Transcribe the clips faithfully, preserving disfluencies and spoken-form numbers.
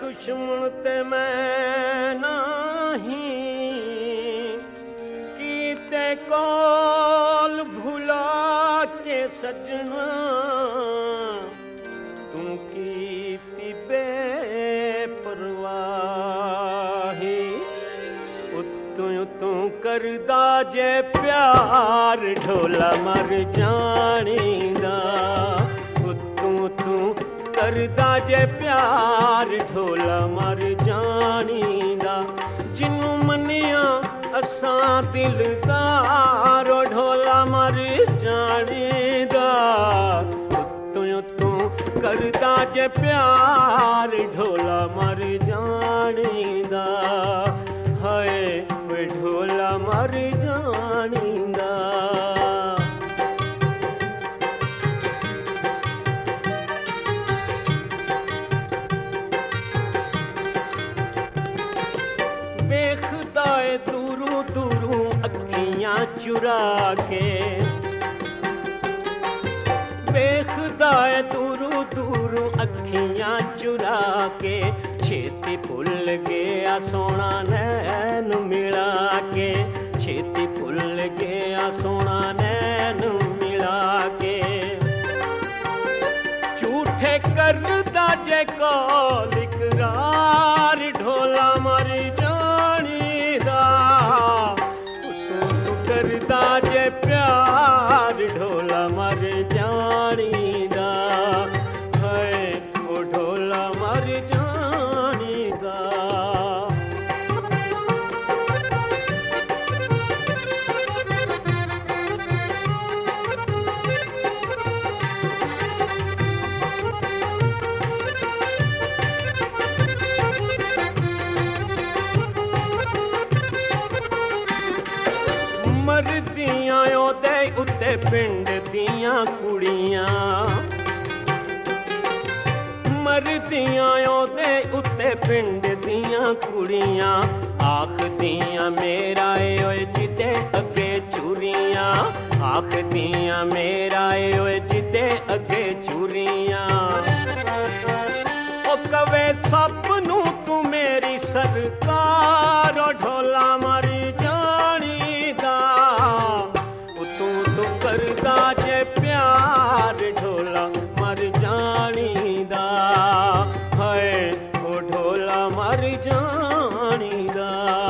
दुश्मन ते मैं नाही कीते कौल भुला के सजना तू कीती बेपरवाही उतों उतों करदा जे प्यार ढोला मर जानीदा उतों उतों करदा जे प्यार ढोला मर जानीदा जिन्नू मनिया असां दिलदार ढोला मर जानीदा उतों उतों करदा जे प्यार ढोला मर जानीदा हाय वे ढोला मर जानीदा वेखदा ए दूरों दूरों अखियां चुरा के वेखदा ए दूरों दूरों अखियां चुरा के छेती भुल गया सोना नैन मिला के छेती भुल गया सोना नैन मिला के झूठे करदा जे कौल इकरार ढोला मर जानीदा तू करदा जे प्यार ढोला मर जानीदा है ओ ढोला मर जानीदा मरदियां ओदे उत्ते पिंड दियां कुड़ियां मरदियां ओदे उत्ते पिंड दियां कुड़ियां आखदियां मेरा ओए जिदे अगे चूरियां आखदियां मेरा ओए जिदे अगे चूरियां ओ कवे सब नू तू मेरी सरकार ढोला मारी जानीदा तू तो करदा जे प्यार ढोला मर जानीदा है ओ ढोला मर जानीदा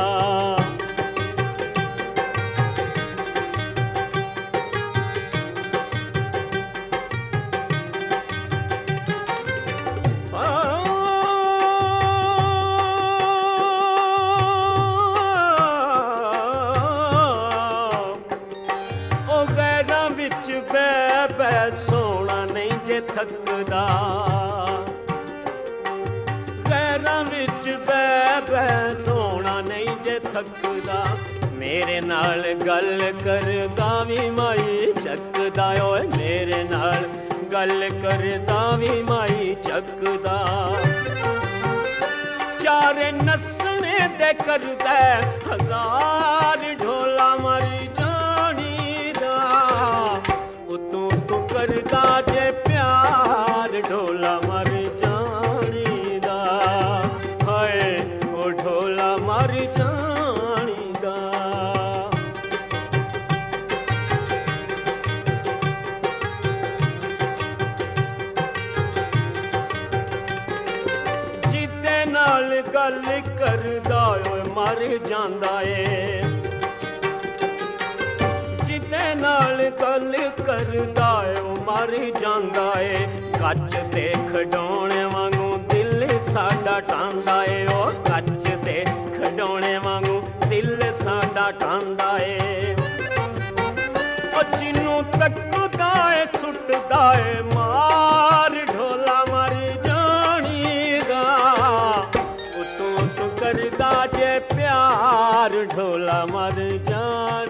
बै बै सोना नहीं जे थकदा गैरां विच बै बै सोना नहीं जे थकदा मेरे नाल गल करदा भी माई चकदा ओए मेरे नाल गल करदा भी माई चकदा चारे नसने दे करदा हजार ढोला मरी जानीदा तू तू करदा जे प्यार ढोला मर जानीदा हाय ओ ढोला मर जानीदा जिदे नाल गल करदा ओए मर जांदा ए जिदे नाल गल करदा ओ मर जांदा ए कच दे खडौणे वांगू दिल साडा टांदा ए ओ कच दे खडौणे वांगू दिल साडा टांदा ए ओ जिन्नू तकदा ए सुटदा ए मार ढोला मर जानीदा ओ तू तू करदा जे प्यार ढोला मर जानी